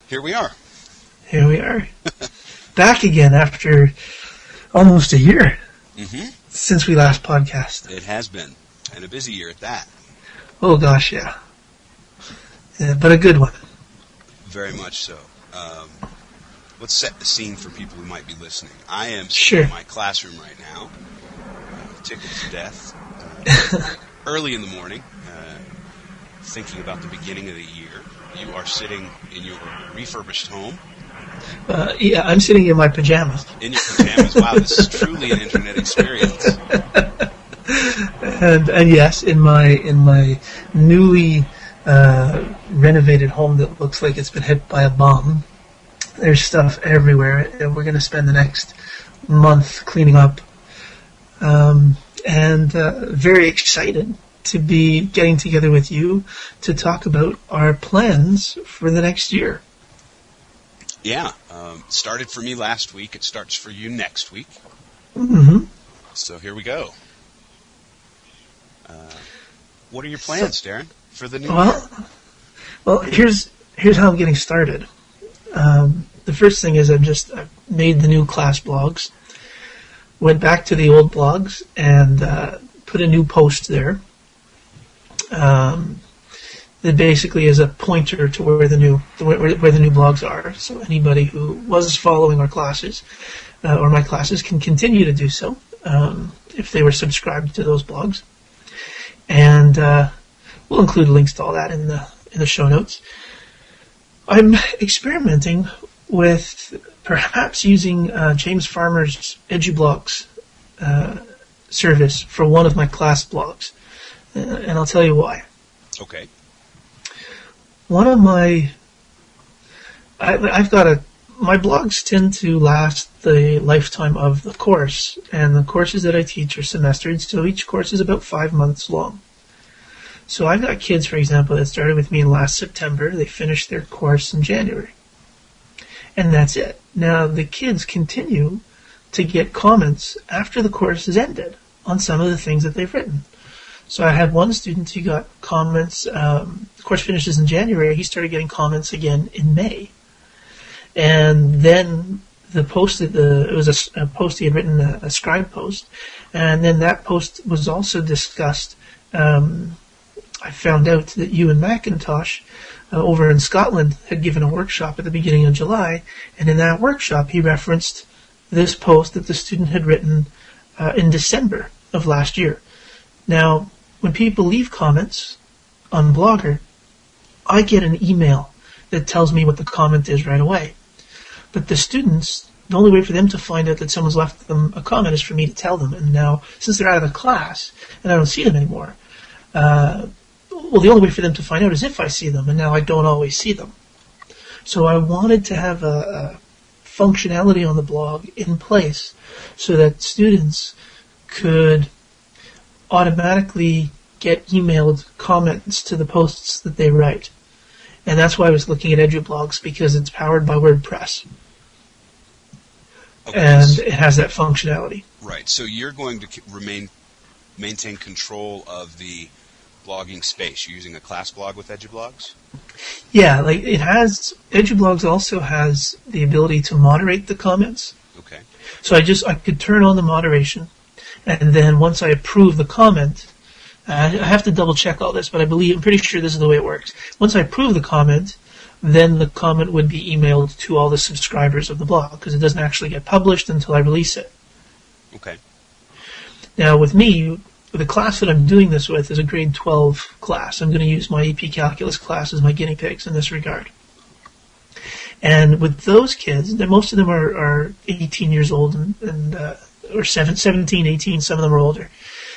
Here we are. Here we are. Back again after almost a year since we last podcast. It has been. And a busy year at that. Oh, gosh, yeah. But a good one. Very much so. Let's set the scene for people who might be listening. I am sitting in my classroom right now, tickled to death, early in the morning, thinking about the beginning of the year. You are sitting in your refurbished home. Yeah, I'm sitting in my pajamas. In your pajamas. Wow, this is truly an internet experience. And yes, in my newly renovated home that looks like it's been hit by a bomb. There's stuff everywhere, and we're going to spend the next month cleaning up. And very excited to be getting together with you to talk about our plans for the next year. Yeah, started for me last week. It starts for you next week. Mm-hmm. So here we go. What are your plans, Darren, for the new year? Well, here's how I'm getting started. The first thing is I've made the new class blogs, went back to the old blogs and put a new post there. That basically is a pointer to where the new blogs are. So anybody who was following our classes or my classes can continue to do so if they were subscribed to those blogs. And we'll include links to all that in the show notes. I'm experimenting with perhaps using James Farmer's EduBlocks service for one of my class blogs, and I'll tell you why. Okay. One of my my blogs tend to last the lifetime of the course, and the courses that I teach are semestered, so each course is about 5 months long. So I've got kids, for example, that started with me in last September. They finished their course in January. And that's it. Now, the kids continue to get comments after the course is ended on some of the things that they've written. So I had one student who got comments, the course finishes in January, he started getting comments again in May. And then the post, it was a post he had written, a scribe post, and then that post was also discussed. I found out that Ewan Macintosh over in Scotland had given a workshop at the beginning of July, and in that workshop he referenced this post that the student had written in December of last year. Now, when people leave comments on Blogger, I get an email that tells me what the comment is right away. But the students, the only way for them to find out that someone's left them a comment is for me to tell them. And now, since they're out of the class and I don't see them anymore, the only way for them to find out is if I see them, and now I don't always see them. So I wanted to have a functionality on the blog in place so that students could automatically get emailed comments to the posts that they write. And that's why I was looking at EduBlocks, because it's powered by WordPress. Okay. And it has that functionality. Right. So you're going to maintain control of the blogging space. You're using a class blog with EduBlocks? Yeah, like it has. EduBlocks also has the ability to moderate the comments. Okay. So I could turn on the moderation, and then once I approve the comment, I have to double check all this, but I'm pretty sure this is the way it works. Once I approve the comment, then the comment would be emailed to all the subscribers of the blog, because it doesn't actually get published until I release it. Okay. Now with me, the class that I'm doing this with is a grade 12 class. I'm going to use my AP Calculus class as my guinea pigs in this regard. And with those kids, most of them are 18 years old or 17, 18, some of them are older.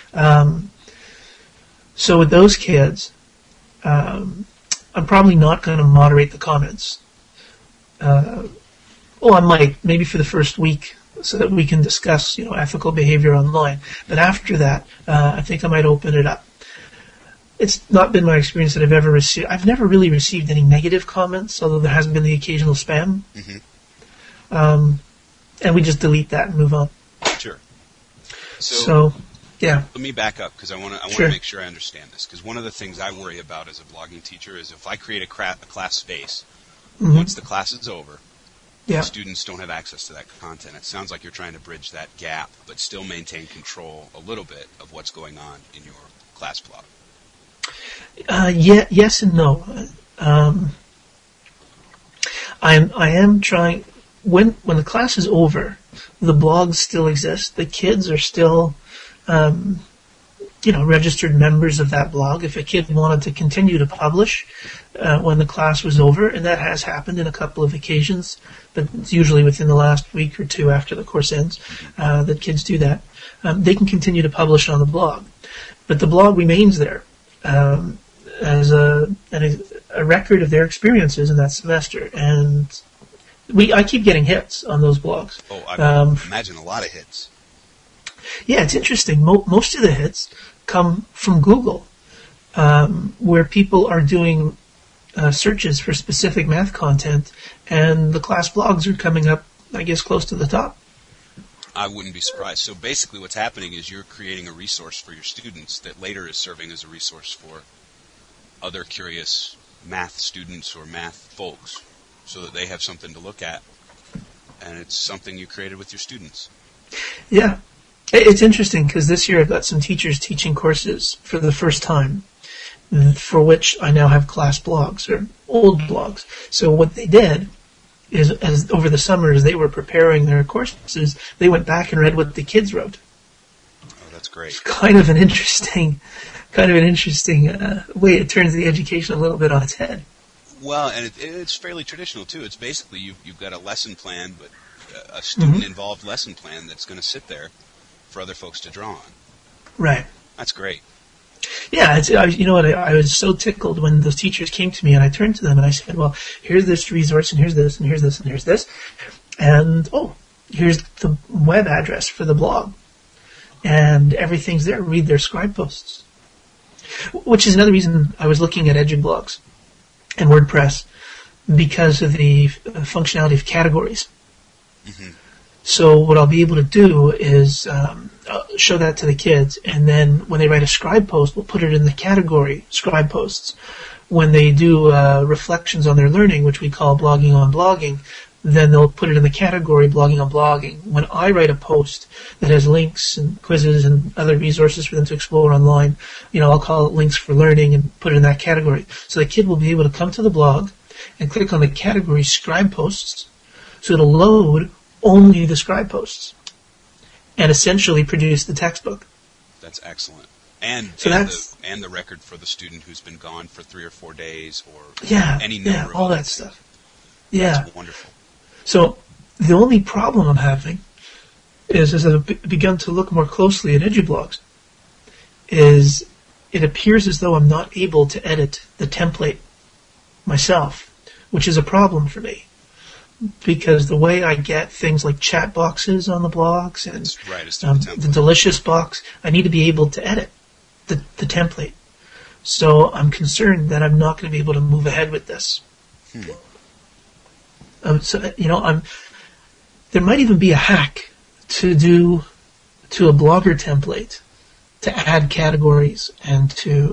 So with those kids, I'm probably not going to moderate the comments. I might, maybe for the first week, so that we can discuss, ethical behavior online. But after that, I think I might open it up. It's not been my experience that I've ever received. I've never really received any negative comments, although there hasn't been the occasional spam. Mm-hmm. And we just delete that and move on. Sure. So yeah. Let me back up, because I want to make sure I understand this. Because one of the things I worry about as a blogging teacher is if I create a class space, once the class is over, yeah. students don't have access to that content. It sounds like you're trying to bridge that gap, but still maintain control a little bit of what's going on in your class blog. Yes and no. I am trying. When the class is over, the blogs still exist. The kids are still, registered members of that blog. If a kid wanted to continue to publish when the class was over, and that has happened in a couple of occasions, but it's usually within the last week or two after the course ends that kids do that, they can continue to publish on the blog. But the blog remains there as a record of their experiences in that semester. And I keep getting hits on those blogs. Oh, I imagine a lot of hits. Yeah, it's interesting. Most of the hits come from Google, where people are doing searches for specific math content, and the class blogs are coming up, I guess, close to the top. I wouldn't be surprised. So basically what's happening is you're creating a resource for your students that later is serving as a resource for other curious math students or math folks so that they have something to look at, and it's something you created with your students. Yeah. It's interesting because this year I've got some teachers teaching courses for the first time, for which I now have class blogs or old blogs. So what they did is, as over the summer, as they were preparing their courses, they went back and read what the kids wrote. Oh, that's great. It's kind of an interesting way it turns the education a little bit on its head. Well, and it's fairly traditional too. It's basically you've got a lesson plan, but a student-involved lesson plan that's going to sit there for other folks to draw on. Right. That's great. Yeah, you know what? I was so tickled when those teachers came to me, and I turned to them and I said, "Well, here's this resource, and here's this, and here's this, and here's this, and here's the web address for the blog, and everything's there. Read their scribe posts." Which is another reason I was looking at EduBlogs and WordPress, because of the functionality of categories. Mm-hmm. So what I'll be able to do is show that to the kids, and then when they write a scribe post, we'll put it in the category scribe posts. When they do reflections on their learning, which we call blogging on blogging, then they'll put it in the category blogging on blogging. When I write a post that has links and quizzes and other resources for them to explore online, I'll call it links for learning and put it in that category. So the kid will be able to come to the blog and click on the category scribe posts, so it'll load only the scribe posts and essentially produce the textbook. That's excellent. And the record for the student who's been gone for 3 or 4 days, or any number of all that stuff. Yeah. That's wonderful. So the only problem I'm having is, as I've begun to look more closely at EduBlogs, is it appears as though I'm not able to edit the template myself, which is a problem for me, because the way I get things like chat boxes on the blogs and the Delicious box, I need to be able to edit the template. So I'm concerned that I'm not going to be able to move ahead with this. There might even be a hack to a Blogger template to add categories and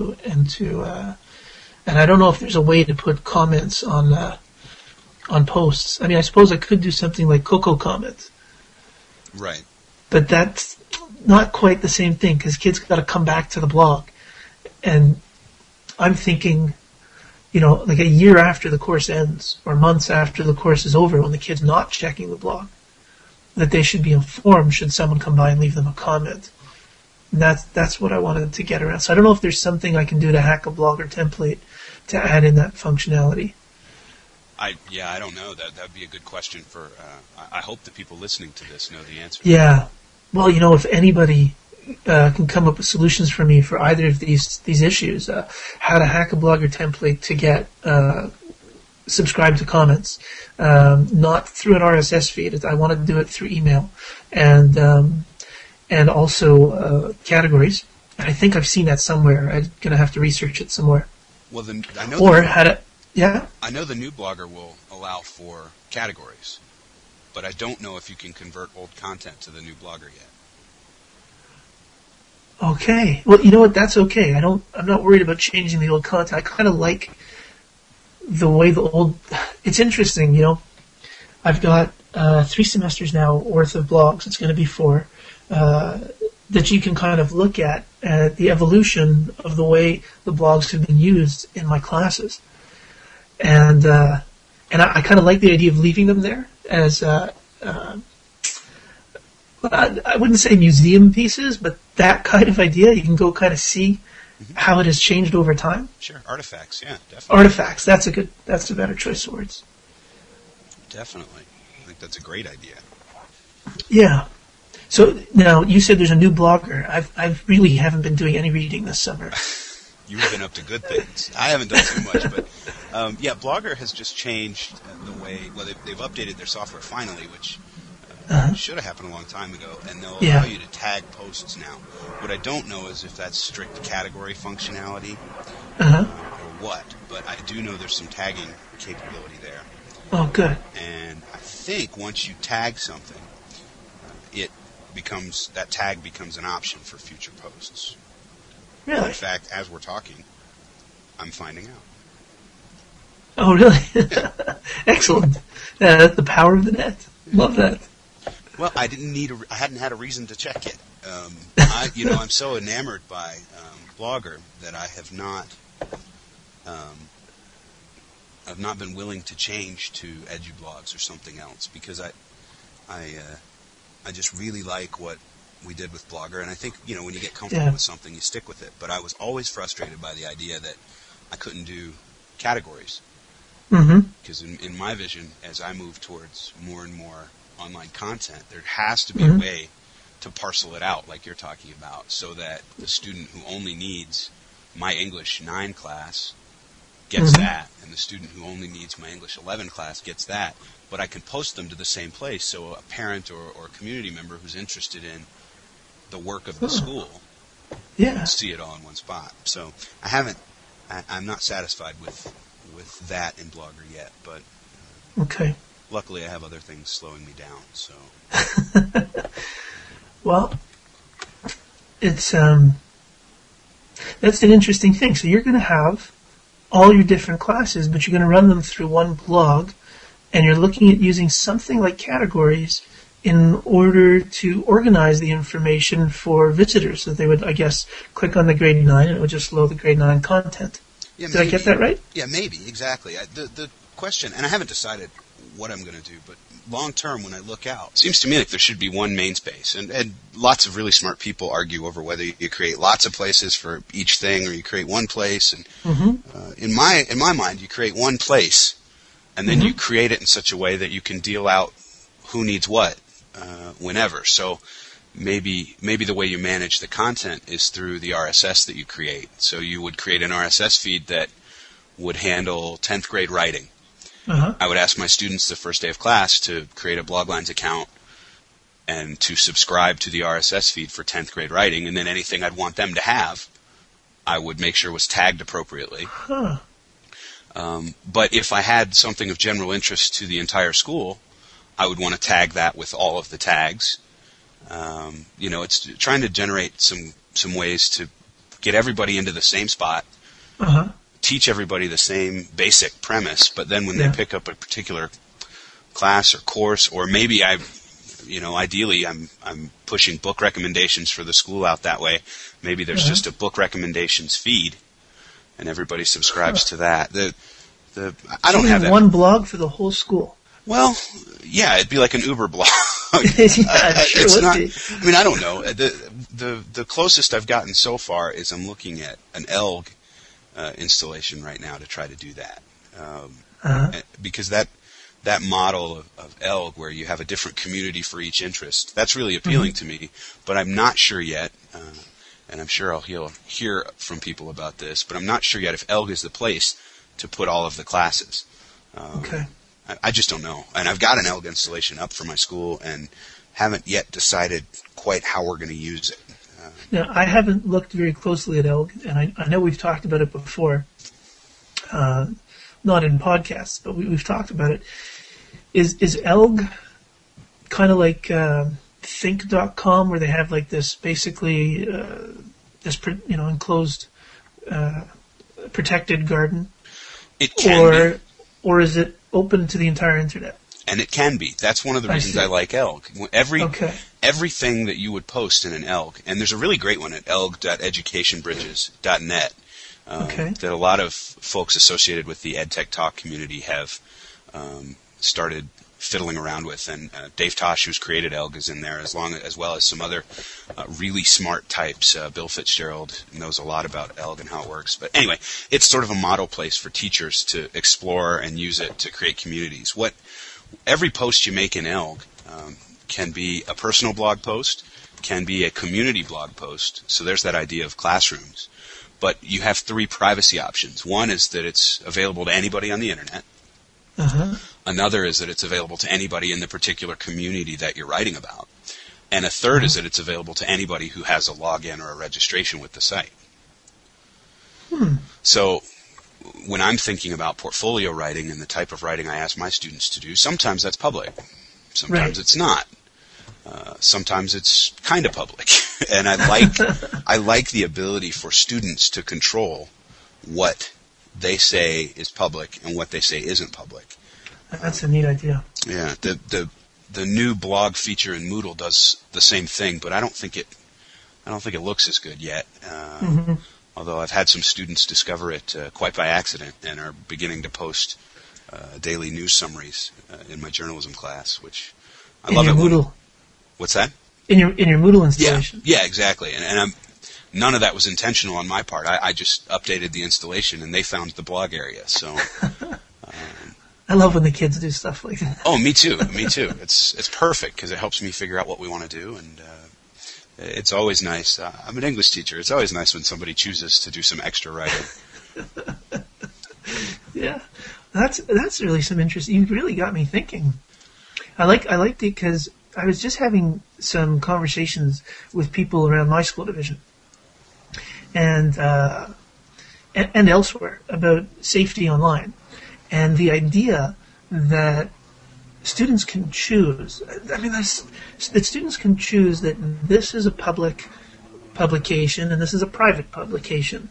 I don't know if there's a way to put comments on posts. I mean, I suppose I could do something like Coco comments. Right. But that's not quite the same thing, because kids got to come back to the blog. And I'm thinking, like a year after the course ends, or months after the course is over, when the kid's not checking the blog, that they should be informed should someone come by and leave them a comment. And that's what I wanted to get around. So I don't know if there's something I can do to hack a Blogger template to add in that functionality. I don't know. That'd be a good question for. I hope the people listening to this know the answer. Yeah. Well, if anybody can come up with solutions for me for either of these issues, how to hack a Blogger template to get subscribe to comments, not through an RSS feed. I want to do it through email, and also categories. And I think I've seen that somewhere. I'm gonna have to research it somewhere. Well, then I know. I know the new Blogger will allow for categories, but I don't know if you can convert old content to the new Blogger yet. Okay. Well, you know what? That's okay. I'm not worried about changing the old content. I kind of like the way the old It's interesting, I've got 3 semesters now worth of blogs. It's going to be 4. That you can kind of look at the evolution of the way the blogs have been used in my classes. And I kind of like the idea of leaving them there as, I wouldn't say museum pieces, but that kind of idea. You can go kind of see how it has changed over time. Sure, artifacts, yeah, definitely. Artifacts, that's a better choice of words. Definitely. I think that's a great idea. Yeah. So now you said there's a new blogger. I really haven't been doing any reading this summer. You've been up to good things. I haven't done too much, but Blogger has just changed the way. Well, they've updated their software finally, which should have happened a long time ago, and they'll allow you to tag posts now. What I don't know is if that's strict category functionality or what, but I do know there's some tagging capability there. Oh, good. And I think once you tag something, that tag becomes an option for future posts. Really? In fact, as we're talking, I'm finding out. Oh, really? Excellent. The power of the net. Love that. Well, I hadn't had a reason to check it. I'm so enamored by Blogger that I have not been willing to change to EduBlogs or something else because I just really like what we did with Blogger, and I think, when you get comfortable with something, you stick with it. But I was always frustrated by the idea that I couldn't do categories. Because in my vision, as I move towards more and more online content, there has to be a way to parcel it out like you're talking about so that the student who only needs my English 9 class gets that, and the student who only needs my English 11 class gets that. But I can post them to the same place, so a parent or a community member who's interested in the work of the school can see it all in one spot. So I'm not satisfied with that in Blogger yet, but luckily I have other things slowing me down. So well, it's that's an interesting thing. So you're going to have all your different classes, but you're going to run them through one blog, and you're looking at using something like categories in order to organize the information for visitors. So they would, I guess, click on the grade 9 and it would just load the grade 9 content. Yeah, Did I get that right? Yeah, maybe, exactly. The question, and I haven't decided what I'm going to do, but long term when I look out, it seems to me like there should be one main space. And lots of really smart people argue over whether you create lots of places for each thing or you create one place. And in my mind, you create one place and then you create it in such a way that you can deal out who needs what whenever. So maybe the way you manage the content is through the RSS that you create. So you would create an RSS feed that would handle 10th grade writing. I would ask my students the first day of class to create a Bloglines account and to subscribe to the RSS feed for 10th grade writing, and then anything I'd want them to have, I would make sure was tagged appropriately. But if I had something of general interest to the entire school, I would want to tag that with all of the tags. It's trying to generate some ways to get everybody into the same spot, teach everybody the same basic premise, but then when they pick up a particular class or course, or maybe ideally I'm pushing book recommendations for the school out that way. Maybe there's just a book recommendations feed, and everybody subscribes to that. I don't have one blog for the whole school. Well, yeah, it'd be like an Uber blog. It's not. I mean, I don't know. The closest I've gotten so far is I'm looking at an ELG installation right now to try to do that, because that model of ELG where you have a different community for each interest, that's really appealing to me. But I'm not sure yet, and I'm sure I'll hear from people about this. But I'm not sure yet if ELG is the place to put all of the classes. I just don't know. And I've got an ELG installation up for my school and haven't yet decided quite how we're going to use it. Now, I haven't looked very closely at ELG, and I know we've talked about it before, not in podcasts, but we've talked about it. Is ELG kind of like Think.com, where they have like this basically enclosed protected garden? It can be. Or is it open to the entire internet. And it can be. That's one of the reasons I like ELG. Everything that you would post in an ELG, and there's a really great one at elg.educationbridges.net that a lot of folks associated with the EdTech Talk community have started fiddling around with, and Dave Tosh, who's created ELG, is in there, as well as some other really smart types. Bill Fitzgerald knows a lot about ELG and how it works. But anyway, it's sort of a model place for teachers to explore and use it to create communities. Every post you make in ELG can be a personal blog post, can be a community blog post. So there's that idea of classrooms. But you have 3 privacy options. One is that it's available to anybody on the internet. Uh-huh. Another is that it's available to anybody in the particular community that you're writing about. And a third is that it's available to anybody who has a login or a registration with the site. So when I'm thinking about portfolio writing and the type of writing I ask my students to do, sometimes that's public. Sometimes it's not. Sometimes it's kind of public. And I like the ability for students to control what they say is public and what they say isn't public. That's a neat idea. Yeah, the new blog feature in Moodle does the same thing, but I don't think it looks as good yet. Although I've had some students discover it quite by accident and are beginning to post daily news summaries in my journalism class, which I love. In your Moodle. What's that? In your Moodle installation. Yeah, exactly. And none of that was intentional on my part. I just updated the installation, and they found the blog area. So. I love when the kids do stuff like that. Oh, me too. It's perfect because it helps me figure out what we want to do, and it's always nice. I'm an English teacher. It's always nice when somebody chooses to do some extra writing. Yeah, that's really some interest. You really got me thinking. I liked it because I was just having some conversations with people around my school division, and elsewhere about safety online. And the idea that students can choose, that students can choose that this is a public publication and this is a private publication.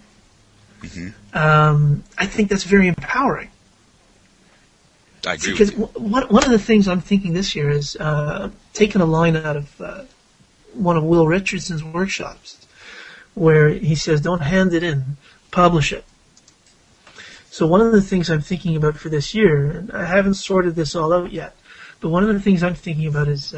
I think that's very empowering. I agree because with you. One of the things I'm thinking this year is taking a line out of one of Will Richardson's workshops where he says, don't hand it in, publish it. So one of the things I'm thinking about for this year, and I haven't sorted this all out yet, but one of the things I'm thinking about is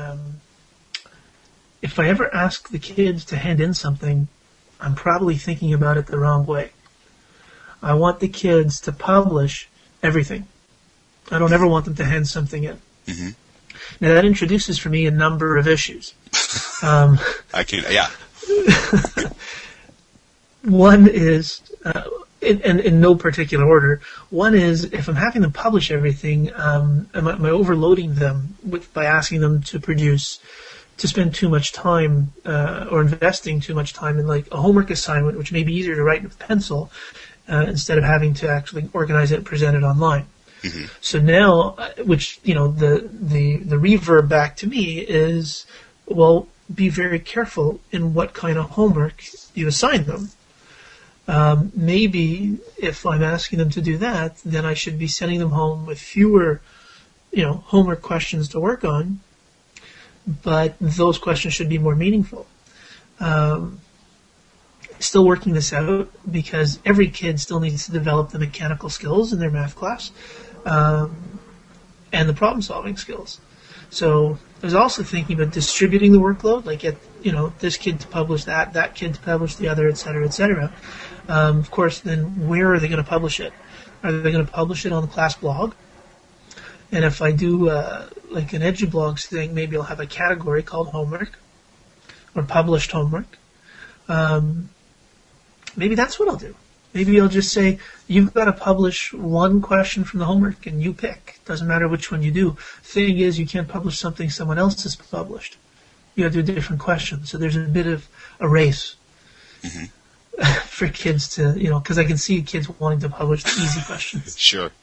if I ever ask the kids to hand in something, I'm probably thinking about it the wrong way. I want the kids to publish everything. I don't ever want them to hand something in. Now that introduces for me a number of issues. One is... in no particular order. One is, if I'm having them publish everything, am I overloading them by asking them to spend too much time, or investing too much time in like a homework assignment, which may be easier to write with pencil, instead of having to actually organize it and present it online. So now, which, the reverb back to me is, well, be very careful in what kind of homework you assign them. Maybe if I'm asking them to do that, then I should be sending them home with fewer, homework questions to work on, but those questions should be more meaningful. Still working this out because every kid still needs to develop the mechanical skills in their math class, and the problem-solving skills. So I was also thinking about distributing the workload, like get, this kid to publish that kid to publish the other, et cetera, et cetera. Of course, then where are they going to publish it? Are they going to publish it on the class blog? And if I do like an EduBlogs thing, maybe I'll have a category called homework or published homework. Maybe that's what I'll do. Maybe I'll just say, you've got to publish one question from the homework and you pick. Doesn't matter which one you do. Thing is, you can't publish something someone else has published. You have to do a different question. So there's a bit of a race for kids to, because I can see kids wanting to publish the easy questions. Sure.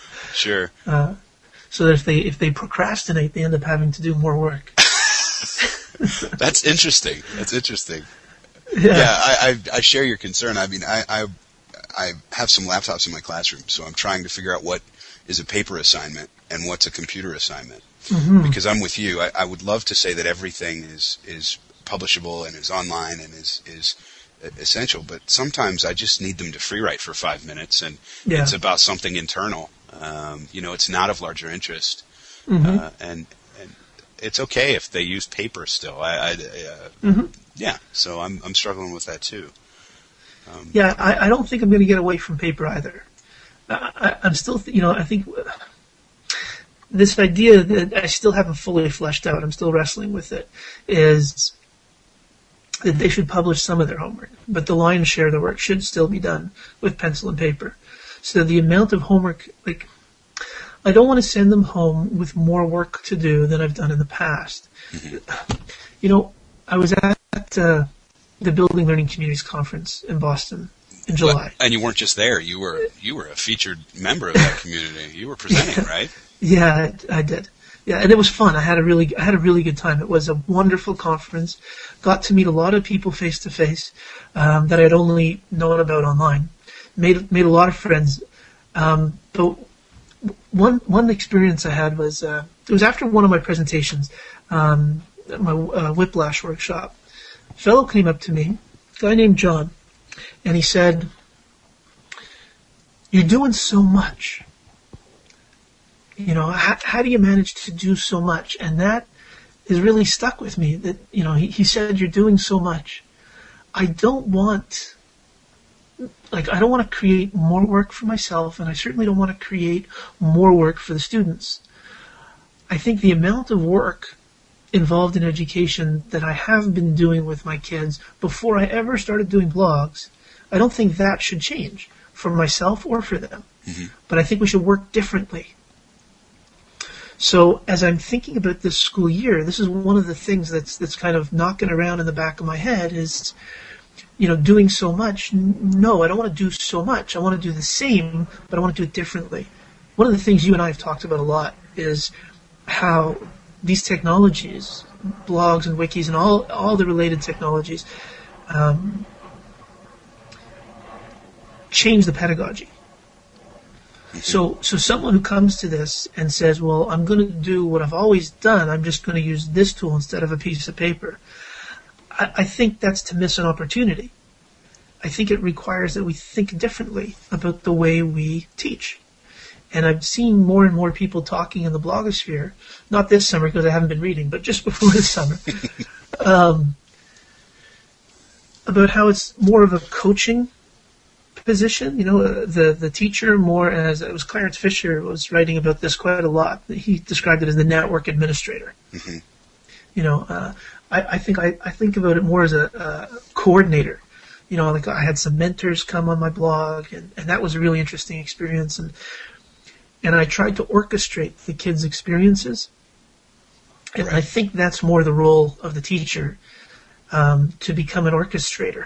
So that if they procrastinate, they end up having to do more work. That's interesting. Yeah, I share your concern. I mean, I have some laptops in my classroom, so I'm trying to figure out what is a paper assignment and what's a computer assignment. Mm-hmm. Because I'm with you. I would love to say that everything is publishable and is online and is essential, but sometimes I just need them to free write for 5 minutes, and it's about something internal. It's not of larger interest, and it's okay if they use paper still. Yeah. So I'm struggling with that too. I don't think I'm going to get away from paper either. I'm still, I think this idea that I still haven't fully fleshed out, I'm still wrestling with it, is that they should publish some of their homework, but the lion's share of the work should still be done with pencil and paper. So the amount of homework, I don't want to send them home with more work to do than I've done in the past. Mm-hmm. I was at the Building Learning Communities Conference in Boston in July. Well, and you weren't just there. You were a featured member of that community. You were presenting, right? Yeah, I did. Yeah, and it was fun. I had a really good time. It was a wonderful conference. Got to meet a lot of people face to face that I'd only known about online. Made a lot of friends. But one experience I had was it was after one of my presentations, at my Whiplash workshop. A fellow came up to me, a guy named John, and he said, "You're doing so much. How do you manage to do so much?" And that has really stuck with me. That he said, "You're doing so much. I don't want to create more work for myself, and I certainly don't want to create more work for the students. I think the amount of work involved in education that I have been doing with my kids before I ever started doing blogs, I don't think that should change for myself or for them. Mm-hmm. But I think we should work differently." So as I'm thinking about this school year, this is one of the things that's kind of knocking around in the back of my head is, doing so much. No, I don't want to do so much. I want to do the same, but I want to do it differently. One of the things you and I have talked about a lot is how these technologies, blogs and wikis and all the related technologies, change the pedagogy. So someone who comes to this and says, "Well, I'm going to do what I've always done. I'm just going to use this tool instead of a piece of paper," I think that's to miss an opportunity. I think it requires that we think differently about the way we teach. And I've seen more and more people talking in the blogosphere, not this summer because I haven't been reading, but just before this summer, about how it's more of a coaching position. The teacher more as, it was Clarence Fisher was writing about this quite a lot. He described it as the network administrator. Mm-hmm. I think about it more as a coordinator. I had some mentors come on my blog, and that was a really interesting experience. And I tried to orchestrate the kids' experiences. And I think that's more the role of the teacher, to become an orchestrator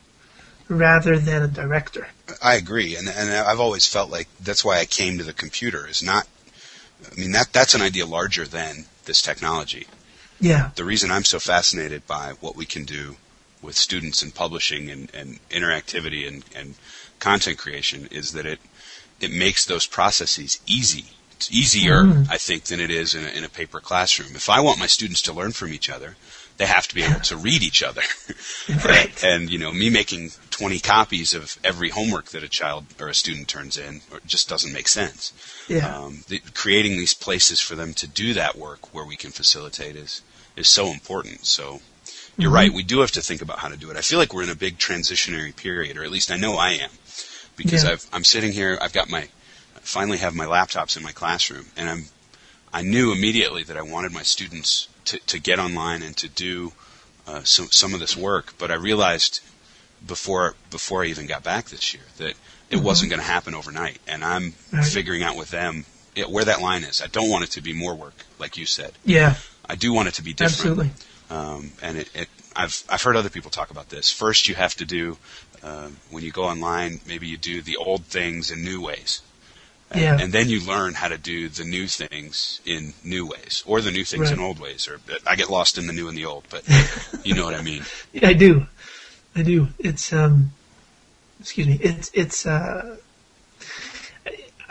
rather than a director. I agree. And I've always felt like that's why I came to the computer that's an idea larger than this technology. Yeah. The reason I'm so fascinated by what we can do with students and publishing and interactivity and content creation is that it makes those processes easy. It's easier, I think, than it is in a paper classroom. If I want my students to learn from each other, they have to be able to read each other. Right. And me making 20 copies of every homework that a child or a student turns in just doesn't make sense. Yeah. Creating these places for them to do that work where we can facilitate is so important. So you're right. We do have to think about how to do it. I feel like we're in a big transitionary period, or at least I know I am, because I'm sitting here. I finally have my laptops in my classroom, and I knew immediately that I wanted my students to get online and to do some of this work. But I realized before I even got back this year that it wasn't going to happen overnight, and I'm figuring out with them where that line is. I don't want it to be more work, like you said. Yeah. I do want it to be different. Absolutely. And I've heard other people talk about this. First, you have to do when you go online. Maybe you do the old things in new ways. And then you learn how to do the new things in new ways, or the new things in old ways. Or I get lost in the new and the old, but you know what I mean. Yeah, I do. It's excuse me. It's I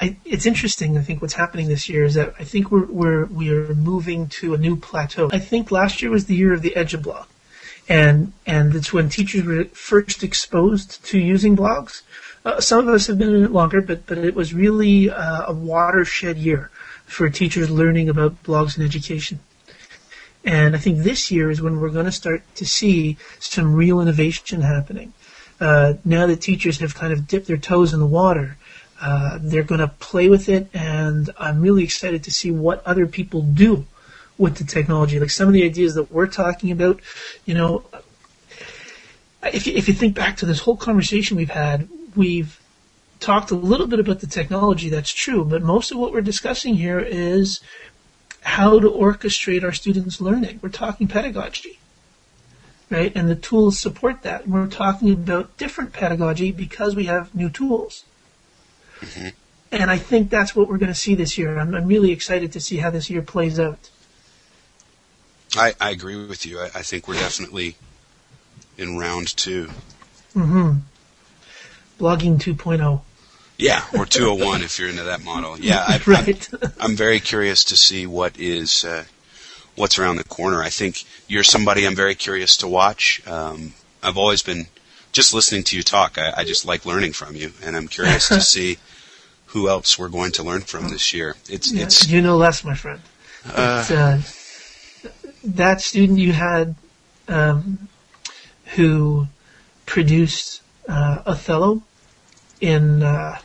it's interesting. I think what's happening this year is that I think we're moving to a new plateau. I think last year was the year of the EduBlog, and it's when teachers were first exposed to using blogs. Some of us have been in it longer, but it was really a watershed year for teachers learning about blogs in education. And I think this year is when we're going to start to see some real innovation happening. Now that teachers have kind of dipped their toes in the water, they're going to play with it, and I'm really excited to see what other people do with the technology. Like some of the ideas that we're talking about, you know, if you think back to this whole conversation we've talked a little bit about the technology, that's true, but most of what we're discussing here is how to orchestrate our students' learning. We're talking pedagogy, right? And the tools support that. We're talking about different pedagogy because we have new tools. Mm-hmm. And I think that's what we're going to see this year. I'm really excited to see how this year plays out. I agree with you. I think we're definitely in round 2. Mm-hmm. Blogging 2.0. Yeah, or 201 if you're into that model. Yeah, right. I'm very curious to see what's around the corner. I think you're somebody I'm very curious to watch. I've always been, just listening to you talk, I just like learning from you, and I'm curious to see who else we're going to learn from this year. It's you know less, my friend. That student you had who produced Othello in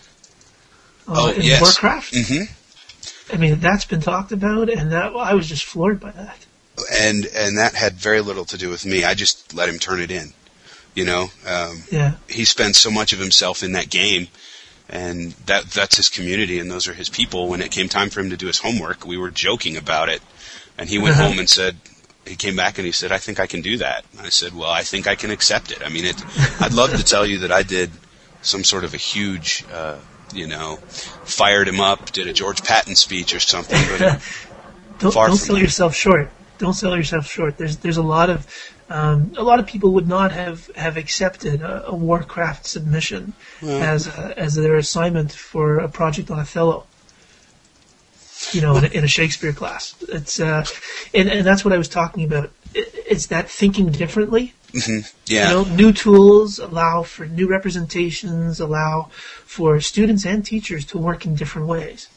yes. Warcraft. Mm-hmm. I mean, that's been talked about, and I was just floored by that. And that had very little to do with me. I just let him turn it in. You know, he spends so much of himself in that game, and that's his community, and those are his people. When it came time for him to do his homework, we were joking about it, and he went home and said, he came back and he said, I think I can do that. And I said, well, I think I can accept it. I mean, I'd love to tell you that I did some sort of a huge, fired him up, did a George Patton speech or something. But don't sell yourself short. Don't sell yourself short. There's a lot of people would not have accepted a Warcraft submission as their assignment for a project on Othello. You know, in a Shakespeare class. It's and that's what I was talking about. It's that thinking differently. Mm-hmm. Yeah. You know, new tools allow for new representations, allow for students and teachers to work in different ways.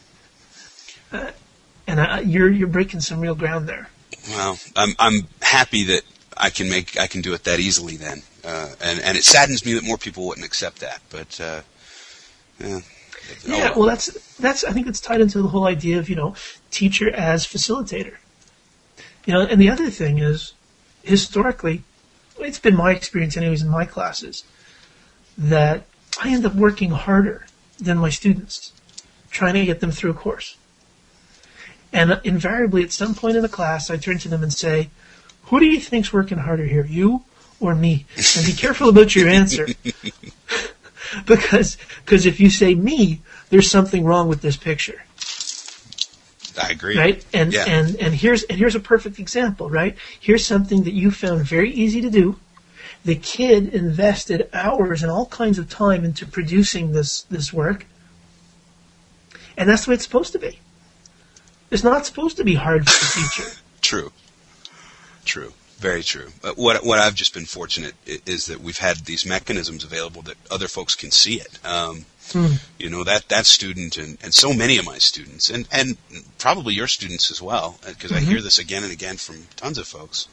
And you're breaking some real ground there. Well, I'm happy that I can do it that easily then, and it saddens me that more people wouldn't accept that. But yeah, well, that's I think it's tied into the whole idea of, you know, teacher as facilitator. You know, and the other thing is, historically, it's been my experience anyways in my classes, that I end up working harder than my students, trying to get them through a course. And invariably, at some point in the class, I turn to them and say, who do you think's working harder here, you or me? And be careful about your answer. Because if you say me, there's something wrong with this picture. I agree. Right? And here's a perfect example, right? Here's something that you found very easy to do. The kid invested hours and all kinds of time into producing this work. And that's the way it's supposed to be. It's not supposed to be hard for the teacher. True. Very true. What I've just been fortunate is that we've had these mechanisms available that other folks can see it. You know, that student and so many of my students, and probably your students as well, because I hear this again and again from tons of folks.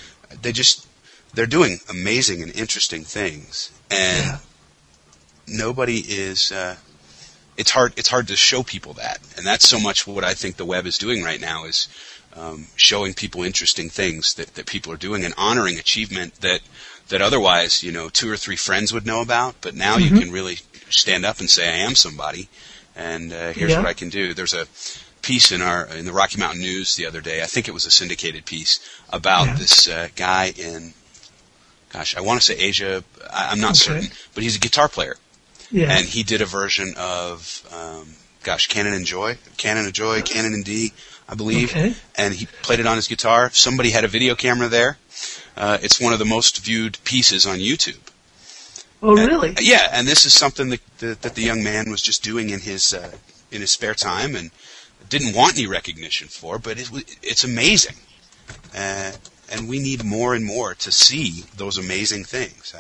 They're doing amazing and interesting things, and nobody is. It's hard to show people that, and that's so much what I think the web is doing right now is showing people interesting things that people are doing and honoring achievement that otherwise, you know, 2 or 3 friends would know about, but now you can really stand up and say, I am somebody, and here's what I can do. There's a piece in the Rocky Mountain News the other day, I think it was a syndicated piece, about this guy in, I want to say Asia, I'm not certain, but he's a guitar player. Yeah. And he did a version of, Canon and D, I believe. Okay. And he played it on his guitar. Somebody had a video camera there. It's one of the most viewed pieces on YouTube. Oh, really? Yeah, and this is something that the young man was just doing in his in his spare time and didn't want any recognition for, but it's amazing. And we need more and more to see those amazing things.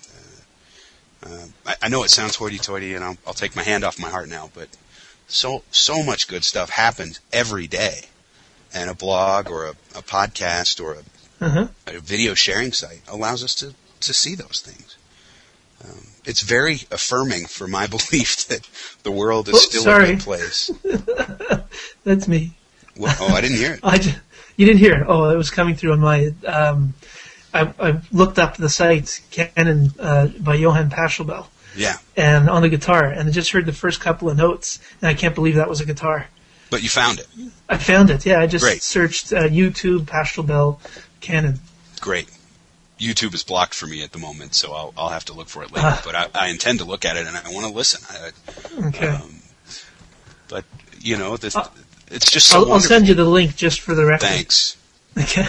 I know it sounds hoity-toity, and I'll take my hand off my heart now, but so much good stuff happens every day. And a blog or a podcast or a video sharing site allows us to see those things. It's very affirming for my belief that the world is still a good place. That's me. Well, I didn't hear it. You didn't hear it? Oh, it was coming through on my... I looked up the site, Canon, by Johann Pachelbel. Yeah. And on the guitar, and I just heard the first couple of notes, and I can't believe that was a guitar. But you found it. I found it, yeah. I just searched YouTube, Pachelbel, Canon. Great. YouTube is blocked for me at the moment, so I'll have to look for it later. But I intend to look at it, and I want to listen. Okay. But, it's just so I'll send you the link just for the record. Thanks. Okay.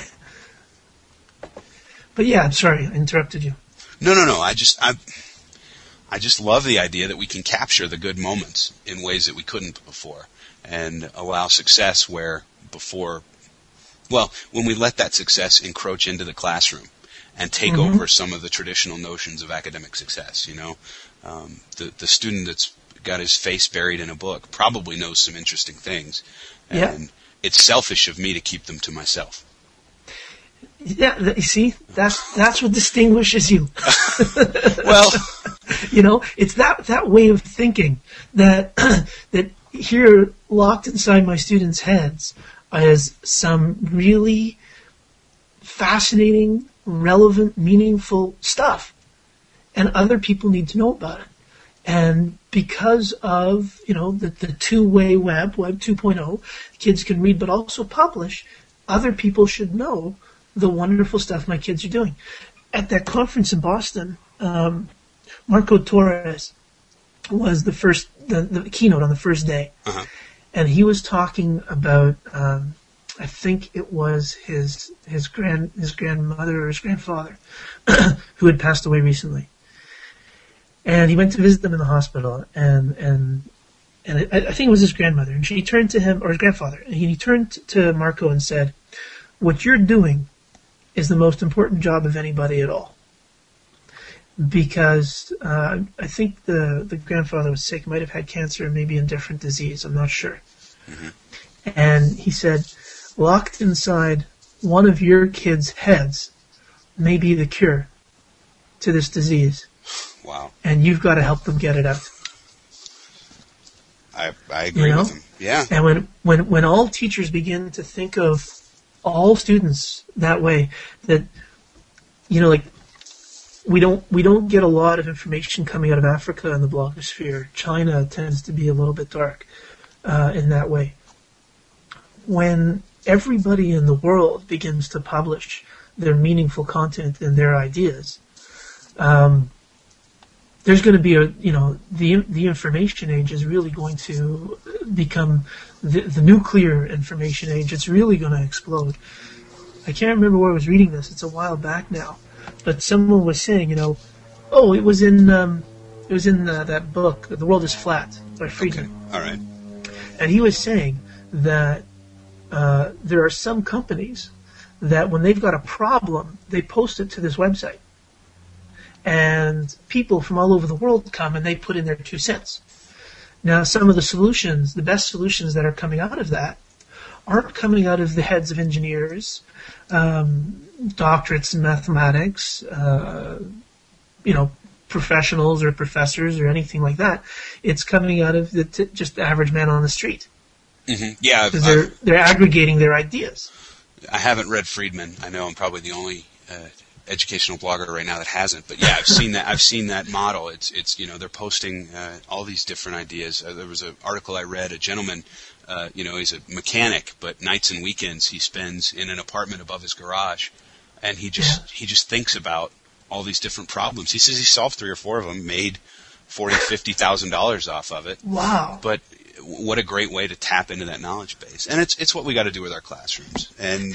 But yeah, I'm sorry, I interrupted you. No. I just love the idea that we can capture the good moments in ways that we couldn't before, and allow success where before, when we let that success encroach into the classroom and take over some of the traditional notions of academic success. The student that's got his face buried in a book probably knows some interesting things, and it's selfish of me to keep them to myself. Yeah, you see, that's what distinguishes you. Well, it's that way of thinking that here locked inside my students' heads is some really fascinating, relevant, meaningful stuff, and other people need to know about it. And because of the two-way Web 2.0, kids can read but also publish. Other people should know the wonderful stuff my kids are doing. At that conference in Boston, Marco Torres was the keynote on the first day, and he was talking about I think it was his grandmother or his grandfather who had passed away recently, and he went to visit them in the hospital, and I think it was his grandmother, and she turned to him, or his grandfather, and he turned to Marco and said, "What you're doing is the most important job of anybody at all." Because I think the grandfather was sick, might have had cancer, maybe a different disease, I'm not sure. And he said, locked inside one of your kids' heads may be the cure to this disease. Wow. And you've got to help them get it out. I agree with him. Yeah. And when all teachers begin to think of all students that way, that we don't get a lot of information coming out of Africa and the blogosphere. China tends to be a little bit dark in that way. When everybody in the world begins to publish their meaningful content and their ideas, there's going to be the information age is really going to become the nuclear information age. It's really going to explode. I can't remember where I was reading this. It's a while back now, but someone was saying, it was in that book, The World is Flat by Friedman. Okay. All right. And he was saying that there are some companies that when they've got a problem, they post it to this website. And people from all over the world come and they put in their 2 cents. Now, some of the solutions, the best solutions that are coming out of that, aren't coming out of the heads of engineers, doctorates in mathematics, professionals or professors or anything like that. It's coming out of just the average man on the street. Mm-hmm. Yeah, because they're aggregating their ideas. I haven't read Friedman. I know I'm probably the only educational blogger right now that hasn't. But yeah, I've seen that. I've seen that model. It's they're posting all these different ideas. There was an article I read. A gentleman, he's a mechanic, but nights and weekends he spends in an apartment above his garage, and he just thinks about all these different problems. He says he solved 3 or 4 of them, made $40,000-$50,000 off of it. Wow! But what a great way to tap into that knowledge base, and it's what we got to do with our classrooms. And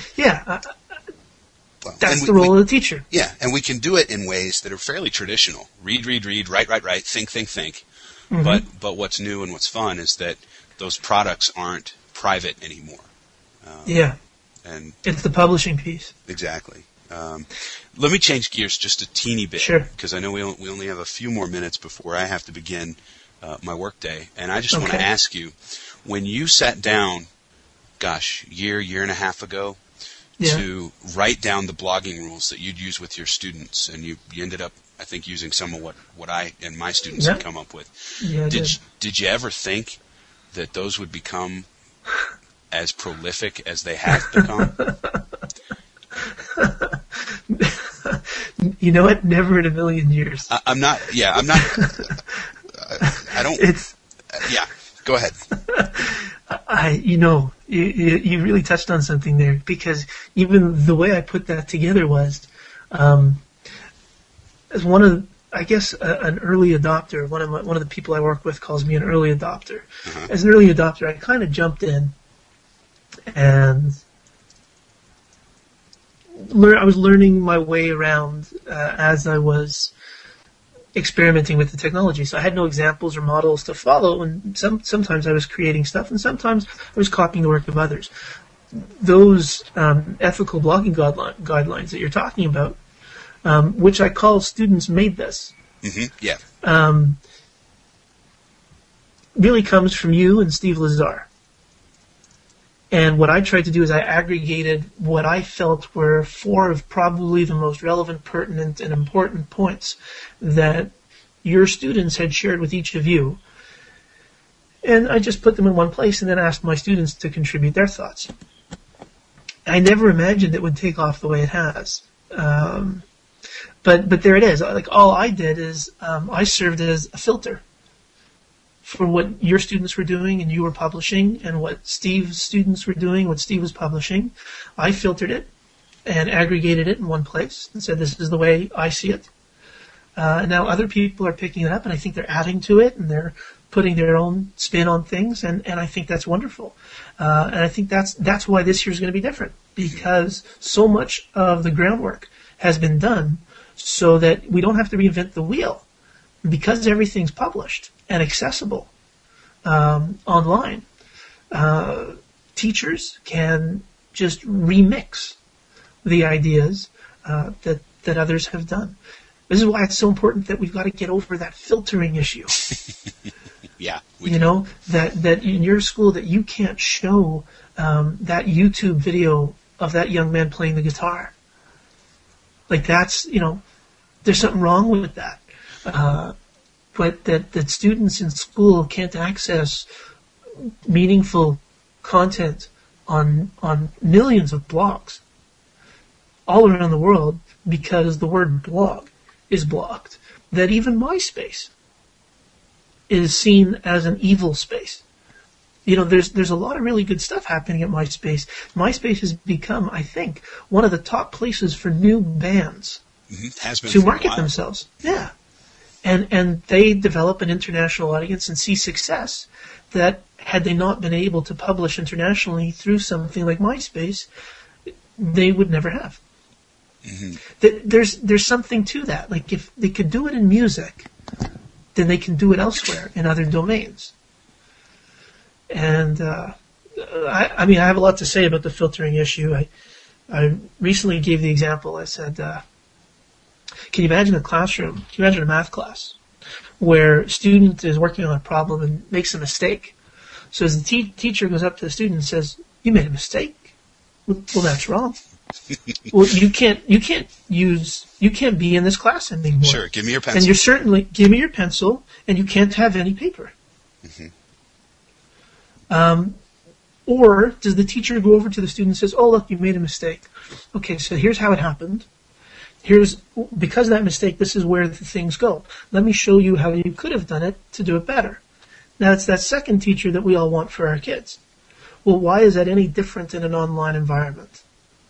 that's the role of the teacher. Yeah, and we can do it in ways that are fairly traditional. Read, write, think. Mm-hmm. But what's new and what's fun is that those products aren't private anymore. Yeah. And it's the publishing piece. Exactly. Let me change gears just a teeny bit. Sure. Because I know we only have a few more minutes before I have to begin my workday. And I just want to ask you, when you sat down, year and a half ago, to write down the blogging rules that you'd use with your students, and you ended up, I think, using some of what I and my students had come up with. Yeah, did you ever think that those would become as prolific as they have become? You know what? Never in a million years. I'm not. I don't. Go ahead. You really touched on something there, because even the way I put that together was, as one of, I guess, an early adopter. One of the people I work with calls me an early adopter. Uh-huh. As an early adopter, I kind of jumped in, and I was learning my way around as I was experimenting with the technology. So I had no examples or models to follow, and sometimes I was creating stuff, and sometimes I was copying the work of others. Those ethical blogging guidelines that you're talking about, which I call Students Made This, really comes from you and Steve Lazar. And what I tried to do is I aggregated what I felt were 4 of probably the most relevant, pertinent, and important points that your students had shared with each of you. And I just put them in one place and then asked my students to contribute their thoughts. I never imagined it would take off the way it has. But there it is. Like, all I did is I served as a filter for what your students were doing and you were publishing, and what Steve's students were doing, what Steve was publishing. I filtered it and aggregated it in one place and said, this is the way I see it. And now other people are picking it up, and I think they're adding to it, and they're putting their own spin on things, and I think that's wonderful. And I think that's why this year's going to be different, because so much of the groundwork has been done so that we don't have to reinvent the wheel, because everything's published and accessible online. Teachers can just remix the ideas that others have done. This is why it's so important that we've got to get over that filtering issue. That in your school that you can't show that YouTube video of that young man playing the guitar. Like, that's, there's something wrong with that. But that students in school can't access meaningful content on millions of blogs all around the world because the word blog is blocked. That even MySpace is seen as an evil space. There's a lot of really good stuff happening at MySpace. MySpace has become, I think, one of the top places for new bands to market themselves. Yeah. And they develop an international audience and see success that, had they not been able to publish internationally through something like MySpace, they would never have. Mm-hmm. There's something to that. Like, if they could do it in music, then they can do it elsewhere in other domains. And I have a lot to say about the filtering issue. I recently gave the example. I said, can you imagine a classroom? Can you imagine a math class where a student is working on a problem and makes a mistake? So as the teacher goes up to the student and says, "You made a mistake." Well, that's wrong. Well, you can't be in this class anymore. Sure, give me your pencil. And you're certainly, give me your pencil, and you can't have any paper. Mm-hmm. Or does the teacher go over to the student and says, "Oh, look, you made a mistake. Okay, so here's how it happened. Because of that mistake, this is where the things go. Let me show you how you could have done it to do it better." Now, it's that second teacher that we all want for our kids. Well, why is that any different in an online environment?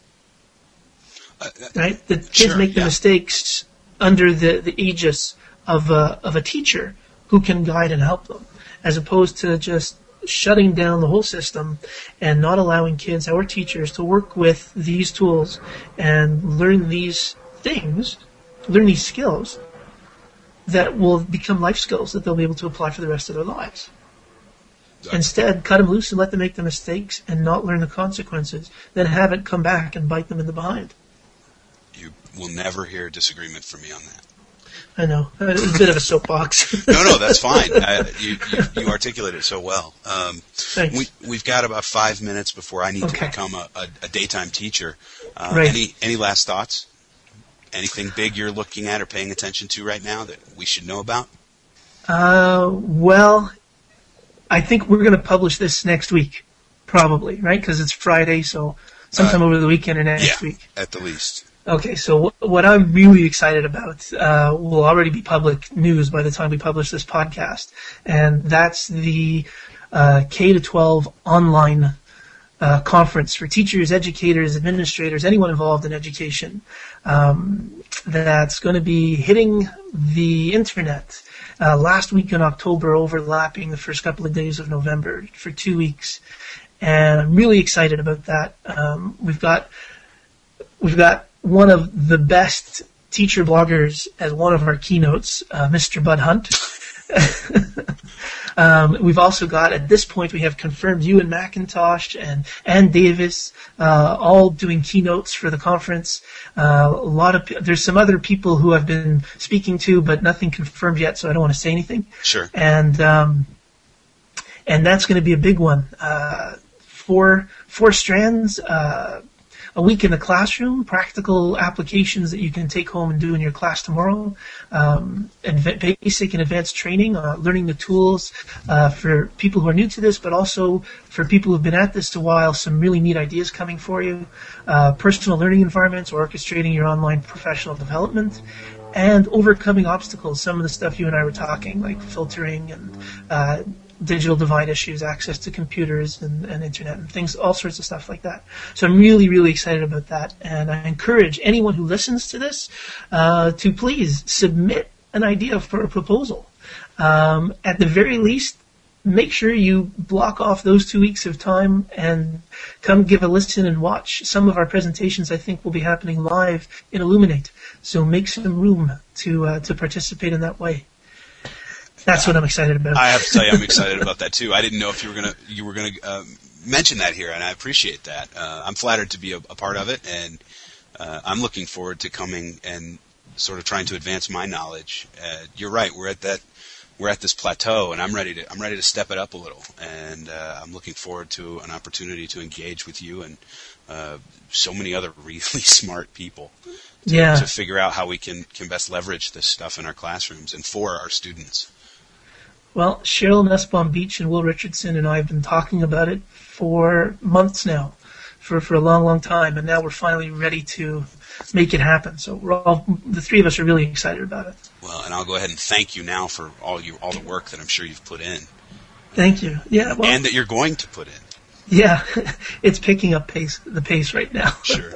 Right? The kids make the mistakes under the aegis of a teacher who can guide and help them, as opposed to just shutting down the whole system and not allowing kids, our teachers, to work with these tools and learn these things, learn these skills that will become life skills that they'll be able to apply for the rest of their lives. Instead, cut them loose and let them make the mistakes and not learn the consequences. Then have it come back and bite them in the behind. You will never hear disagreement from me on that. I know. It's a bit of a soapbox. No, that's fine. You articulate it so well. Thanks. We've got about 5 minutes before I need to become a daytime teacher. Right. Any last thoughts? Anything big you're looking at or paying attention to right now that we should know about? Well, I think we're going to publish this next week, probably, right? Because it's Friday, so sometime over the weekend or next week. At the least. Okay, so what I'm really excited about will already be public news by the time we publish this podcast, and that's the K-12 online conference for teachers, educators, administrators, anyone involved in education. That's going to be hitting the internet last week in October, overlapping the first couple of days of November for 2 weeks, and I'm really excited about that. We've got one of the best teacher bloggers as one of our keynotes, Mr. Bud Hunt. We've also got, at this point, we have confirmed Ewan McIntosh and Ann Davis, all doing keynotes for the conference. There's some other people who I've been speaking to, but nothing confirmed yet, so I don't want to say anything. Sure. And that's going to be a big one. Four strands, a week in the classroom, practical applications that you can take home and do in your class tomorrow, basic and advanced training, learning the tools for people who are new to this, but also for people who have been at this a while, some really neat ideas coming for you, personal learning environments, orchestrating your online professional development, and overcoming obstacles, some of the stuff you and I were talking, like filtering and digital divide issues, access to computers and internet and things, all sorts of stuff like that. So I'm really, really excited about that. And I encourage anyone who listens to this to please submit an idea for a proposal. At the very least, make sure you block off those 2 weeks of time and come give a listen and watch. Some of our presentations, I think, will be happening live in Illuminate. So make some room to participate in that way. That's what I'm excited about. I have to tell you, I'm excited about that too. I didn't know if you were gonna mention that here, and I appreciate that. I'm flattered to be a part of it, and I'm looking forward to coming and sort of trying to advance my knowledge. You're right. We're at this plateau, and I'm ready to step it up a little. And I'm looking forward to an opportunity to engage with you and so many other really smart people to figure out how we can best leverage this stuff in our classrooms and for our students. Well, Cheryl Nussbaum Beach and Will Richardson and I have been talking about it for months now, for a long, long time, and now we're finally ready to make it happen. So the three of us are really excited about it. Well, and I'll go ahead and thank you now for all the work that I'm sure you've put in. Thank you. Yeah, well, and that you're going to put in. Yeah, it's picking up the pace right now. Sure.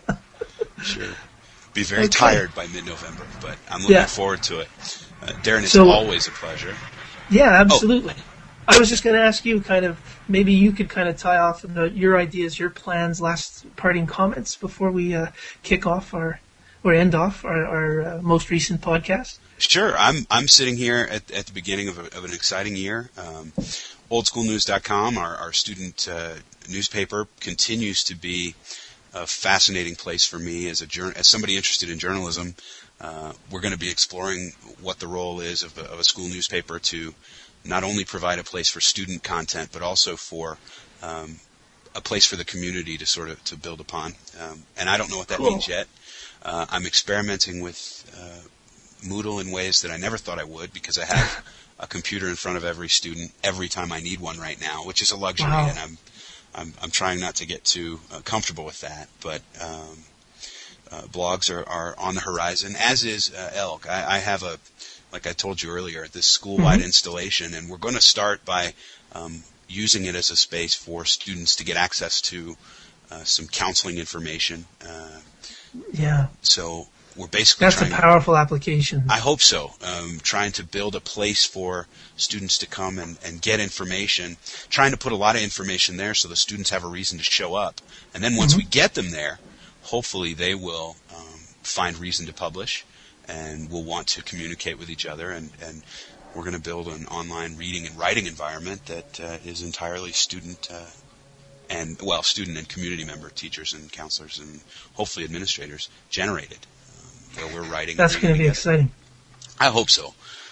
Be very tired by mid-November, but I'm looking forward to it. Darren, it's always a pleasure. Yeah, absolutely. I was just going to ask you maybe you could tie off your ideas, your plans, last parting comments before we kick off end off our most recent podcast. Sure. I'm sitting here at the beginning of an exciting year. Oldschoolnews.com, our student newspaper, continues to be a fascinating place for me as somebody interested in journalism. We're going to be exploring what the role is of a school newspaper to not only provide a place for student content, but also for a place for the community to build upon. And I don't know what that means yet. I'm experimenting with Moodle in ways that I never thought I would, because I have a computer in front of every student every time I need one right now, which is a luxury, and I'm trying not to get too comfortable with that. But blogs are on the horizon, as is ELK. I have like I told you earlier, this school-wide installation, and we're going to start by using it as a space for students to get access to some counseling information. So we're basically That's a powerful application. I hope so. Trying to build a place for students to come and get information, trying to put a lot of information there so the students have a reason to show up. And then once we get them there, hopefully they will find reason to publish and will want to communicate with each other. And we're going to build an online reading and writing environment that is entirely student and community member, teachers and counselors and hopefully administrators generated, where we're writing. That's going to be exciting. I hope so.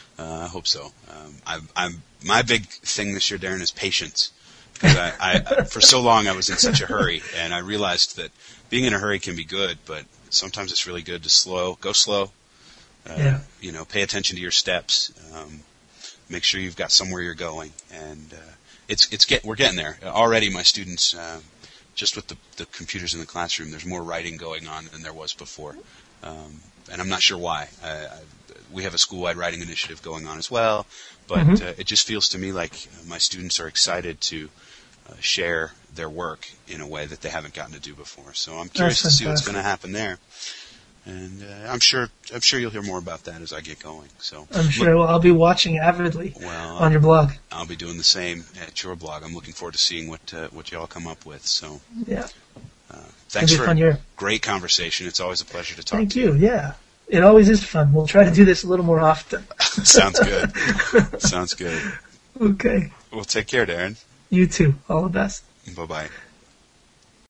My big thing this year, Darren, is patience. Because I for so long I was in such a hurry, and I realized that being in a hurry can be good, but sometimes it's really good to go slow. Pay attention to your steps. Make sure you've got somewhere you're going, and we're getting there already. My students, just with the computers in the classroom, there's more writing going on than there was before, and I'm not sure why. We have a school-wide writing initiative going on as well, but it just feels to me like my students are excited to share their work in a way that they haven't gotten to do before. So I'm curious to see what's going to happen there. And I'm sure you'll hear more about that as I get going. So I'm sure. Well, I'll be watching avidly on your blog. I'll be doing the same at your blog. I'm looking forward to seeing what y'all come up with. So yeah, thanks for a great conversation. It's always a pleasure to talk to you. Thank you. Yeah, it always is fun. We'll try to do this a little more often. Sounds good. Sounds good. Okay. Well, take care, Darren. You too. All the best. Bye-bye.